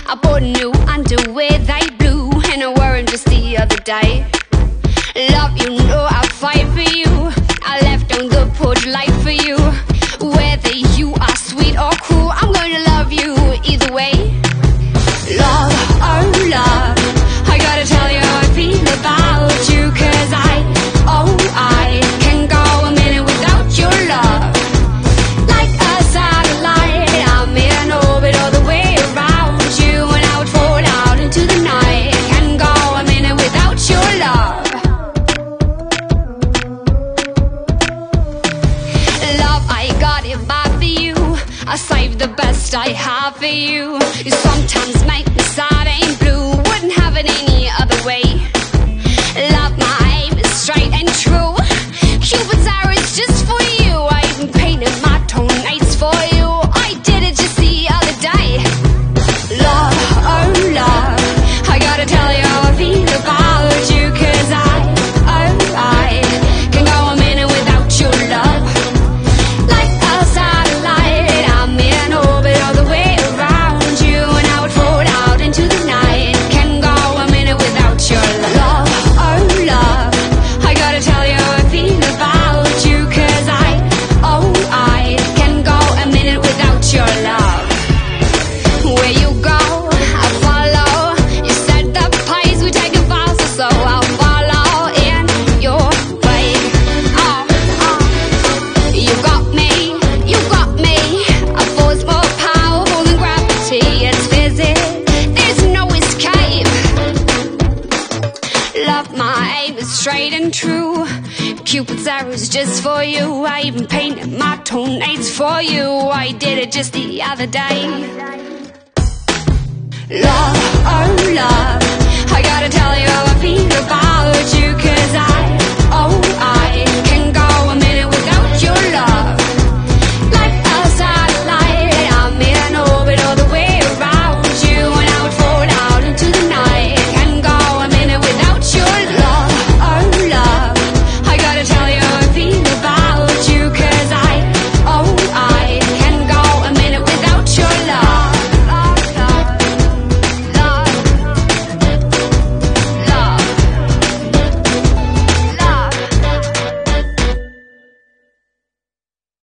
I bought new underwear, they blue, and I wore them just the other day. Love, you know I'll fight for you. I left on the porch light for you. Whether you are sweet or cruel, I'm gonna love you either way. Love, oh love, I gotta tell you how I feel about you, 'cause I can go a minute without your love. Like a satellite, I'm in orbit all the way around you, and I would fall out into the night. Can't go a minute without your love. Love, I got it bad for you. I saved the best I have for you. You sometimes make me sad and blue. Wouldn't have it any other way. Love, my aim is straight and true. Cupid's arrow is just for you. I even painted my toenails for you. I did it just the other day. Love, oh love, I gotta tell you how I feel about you, 'cause I can go a minute without your love. Like a satellite, I'm in orbit all the way around you, and I would fall out into the night. Can't go a minute without your love. Oh love, I gotta tell you how I feel about you, 'cause I can go a minute without your love. Where you go, I follow. You said the pace we take it faster, so I'll follow in your way. You got me, you got me. A force more powerful than gravity. It's physics, there's no escape. Love, my aim is straight and true. Cupid's arrow's just for you. I even painted my toenails for you. I did it just the other day. Love, oh love, I gotta tell you how I feel about you, 'cause